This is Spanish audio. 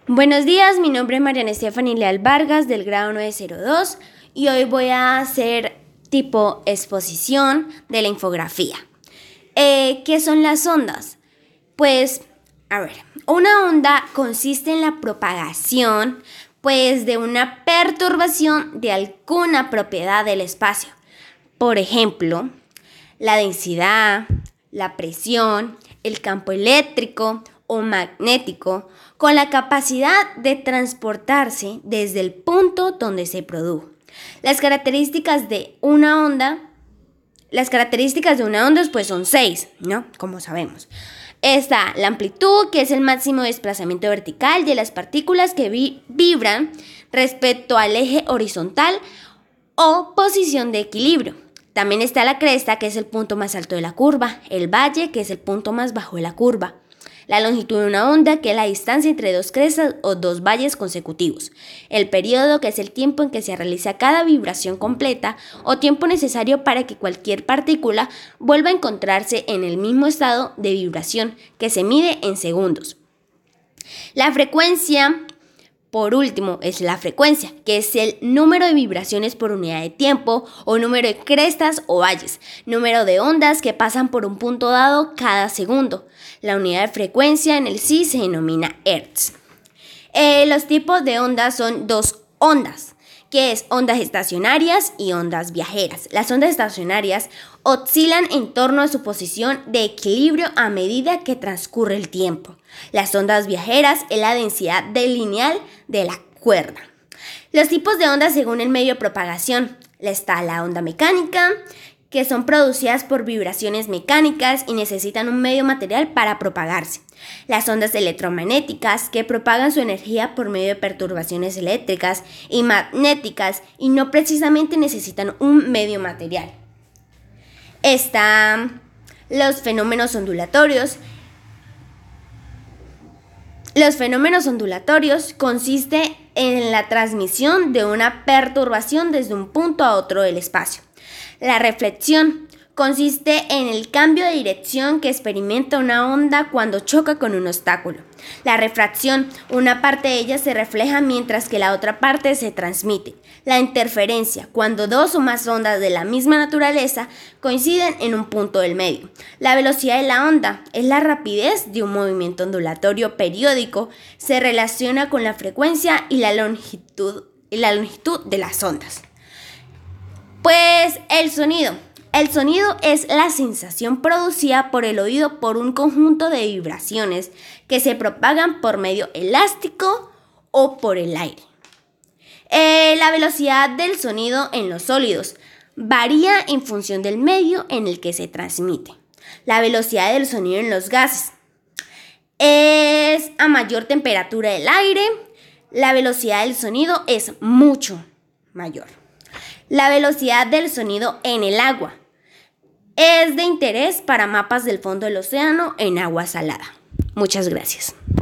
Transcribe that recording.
Buenos días, mi nombre es Mariana Estefanía Leal Vargas del grado 902 y hoy voy a hacer tipo exposición de la infografía. ¿Qué son las ondas? Pues, una onda consiste en la propagación de una perturbación de alguna propiedad del espacio. Por ejemplo, la densidad, la presión, el campo eléctrico o magnético, con la capacidad de transportarse desde el punto donde se produjo. Las características de una onda pues son 6, ¿no? Como sabemos. Está la amplitud, que es el máximo desplazamiento vertical de las partículas que vibran respecto al eje horizontal o posición de equilibrio. También está la cresta, que es el punto más alto de la curva, el valle, que es el punto más bajo de la curva, la longitud de una onda, que es la distancia entre dos crestas o dos valles consecutivos, el periodo, que es el tiempo en que se realiza cada vibración completa o tiempo necesario para que cualquier partícula vuelva a encontrarse en el mismo estado de vibración, que se mide en segundos. La frecuencia, por último, es la frecuencia, que es el número de vibraciones por unidad de tiempo o número de crestas o valles, número de ondas que pasan por un punto dado cada segundo. La unidad de frecuencia en el SI se denomina Hertz. Los tipos de ondas son dos ondas, que es ondas estacionarias y ondas viajeras. Las ondas estacionarias oscilan en torno a su posición de equilibrio a medida que transcurre el tiempo. Las ondas viajeras es la densidad lineal de la cuerda. Los tipos de ondas según el medio de propagación. Está la onda mecánica, que son producidas por vibraciones mecánicas y necesitan un medio material para propagarse. Las ondas electromagnéticas, que propagan su energía por medio de perturbaciones eléctricas y magnéticas y no precisamente necesitan un medio material. Están los fenómenos ondulatorios. Los fenómenos ondulatorios consiste en la transmisión de una perturbación desde un punto a otro del espacio. La reflexión consiste en el cambio de dirección que experimenta una onda cuando choca con un obstáculo. La refracción, una parte de ella se refleja mientras que la otra parte se transmite. La interferencia, cuando dos o más ondas de la misma naturaleza coinciden en un punto del medio. La velocidad de la onda es la rapidez de un movimiento ondulatorio periódico. Se relaciona con la frecuencia y la longitud de las ondas. Pues el sonido. El sonido es la sensación producida por el oído por un conjunto de vibraciones que se propagan por medio elástico o por el aire. La velocidad del sonido en los sólidos varía en función del medio en el que se transmite. La velocidad del sonido en los gases es a mayor temperatura del aire. La velocidad del sonido es mucho mayor. La velocidad del sonido en el agua es de interés para mapas del fondo del océano en agua salada. Muchas gracias.